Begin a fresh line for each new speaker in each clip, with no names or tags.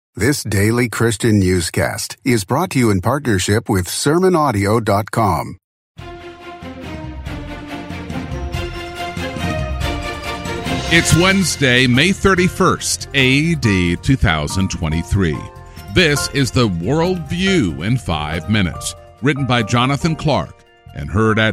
This daily Christian newscast is brought to you in partnership with SermonAudio.com.
It's Wednesday, May 31st, AD 2023. This is the Worldview in 5 minutes, written by Jonathan Clark and heard at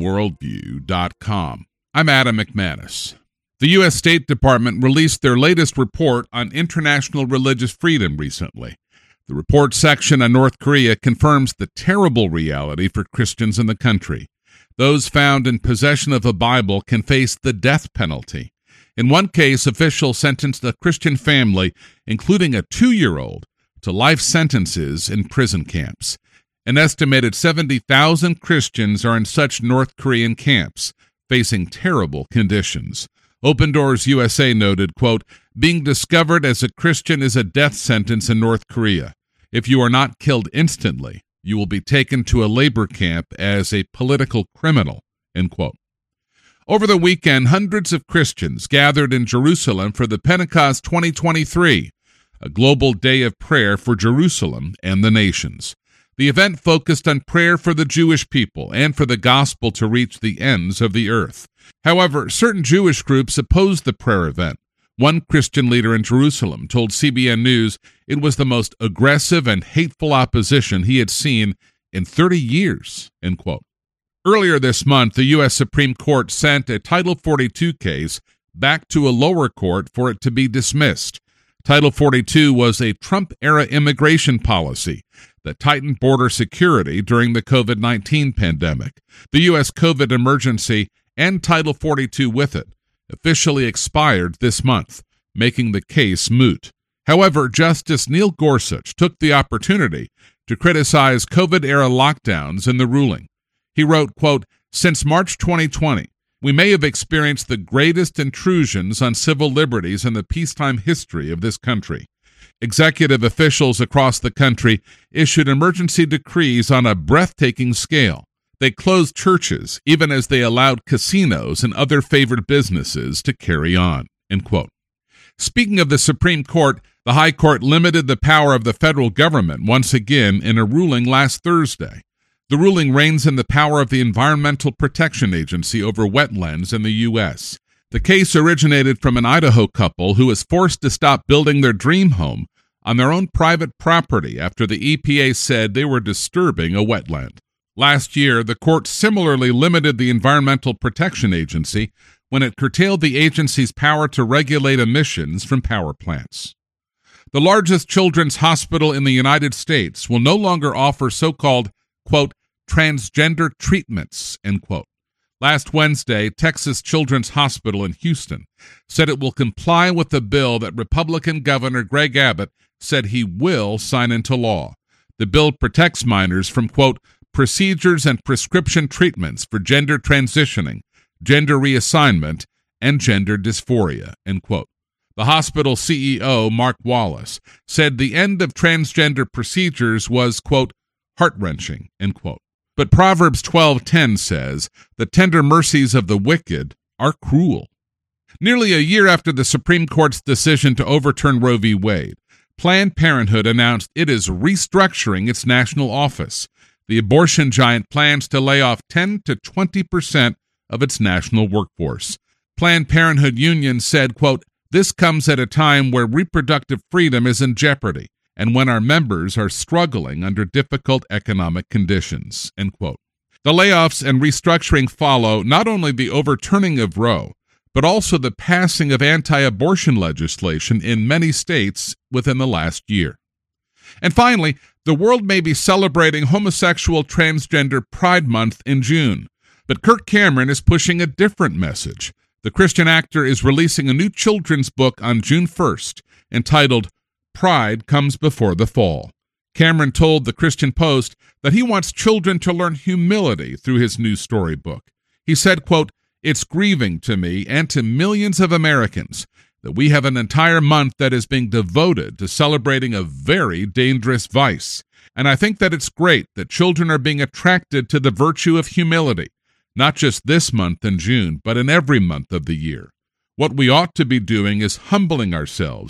theworldview.com. I'm Adam McManus. The U.S. State Department released their latest report on international religious freedom recently. The report section on North Korea confirms the terrible reality for Christians in the country. Those found in possession of a Bible can face the death penalty. In one case, officials sentenced a Christian family, including a 2-year-old, to life sentences in prison camps. An estimated 70,000 Christians are in such North Korean camps, facing terrible conditions. Open Doors USA noted, quote, being discovered as a Christian is a death sentence in North Korea. If you are not killed instantly, you will be taken to a labor camp as a political criminal, end quote. Over the weekend, hundreds of Christians gathered in Jerusalem for the Pentecost 2023, a global day of prayer for Jerusalem and the nations. The event focused on prayer for the Jewish people and for the gospel to reach the ends of the earth. However, certain Jewish groups opposed the prayer event. One Christian leader in Jerusalem told CBN News it was the most aggressive and hateful opposition he had seen in 30 years, end quote. Earlier this month, the U.S. Supreme Court sent a Title 42 case back to a lower court for it to be dismissed. Title 42 was a Trump-era immigration policy that tightened border security during the COVID-19 pandemic. The U.S. COVID emergency and Title 42 with it officially expired this month, making the case moot. However, Justice Neil Gorsuch took the opportunity to criticize COVID-era lockdowns in the ruling. He wrote, quote, since March 2020, we may have experienced the greatest intrusions on civil liberties in the peacetime history of this country. Executive officials across the country issued emergency decrees on a breathtaking scale. They closed churches, even as they allowed casinos and other favored businesses to carry on, end quote. Speaking of the Supreme Court, the High Court limited the power of the federal government once again in a ruling last Thursday. The ruling reins in the power of the Environmental Protection Agency over wetlands in the U.S. The case originated from an Idaho couple who was forced to stop building their dream home on their own private property after the EPA said they were disturbing a wetland. Last year, the court similarly limited the Environmental Protection Agency when it curtailed the agency's power to regulate emissions from power plants. The largest children's hospital in the United States will no longer offer so-called, quote, transgender treatments, end quote. Last Wednesday, Texas Children's Hospital in Houston said it will comply with the bill that Republican Governor Greg Abbott said he will sign into law. The bill protects minors from, quote, procedures and prescription treatments for gender transitioning, gender reassignment, and gender dysphoria, end quote. The hospital CEO, Mark Wallace, said the end of transgender procedures was, quote, heart-wrenching, end quote. But Proverbs 12:10 says, the tender mercies of the wicked are cruel. Nearly a year after the Supreme Court's decision to overturn Roe v. Wade, Planned Parenthood announced it is restructuring its national office. The abortion giant plans to lay off 10 to 20% of its national workforce. Planned Parenthood Union said, quote, this comes at a time where reproductive freedom is in jeopardy and when our members are struggling under difficult economic conditions, end quote. The layoffs and restructuring follow not only the overturning of Roe, but also the passing of anti-abortion legislation in many states within the last year. And finally, the world may be celebrating homosexual transgender Pride Month in June, but Kirk Cameron is pushing a different message. The Christian actor is releasing a new children's book on June 1st entitled Pride Comes Before the Fall. Cameron told the Christian Post that he wants children to learn humility through his new storybook. He said, quote, it's grieving to me and to millions of Americans that we have an entire month that is being devoted to celebrating a very dangerous vice. And I think that it's great that children are being attracted to the virtue of humility, not just this month in June, but in every month of the year. What we ought to be doing is humbling ourselves,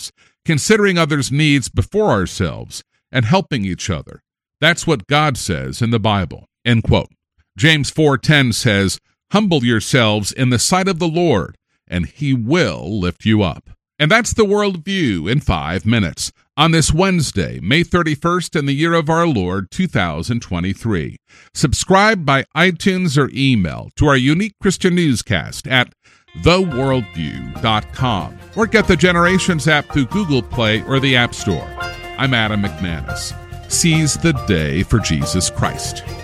considering others' needs before ourselves, and helping each other. That's what God says in the Bible." End quote. James 4:10 says, "Humble yourselves in the sight of the Lord, and he will lift you up." And that's the World View in 5 minutes on this Wednesday, May 31st in the year of our Lord, 2023. Subscribe by iTunes or email to our unique Christian newscast at theworldview.com or get the Generations app through Google Play or the App Store. I'm Adam McManus. Seize the day for Jesus Christ.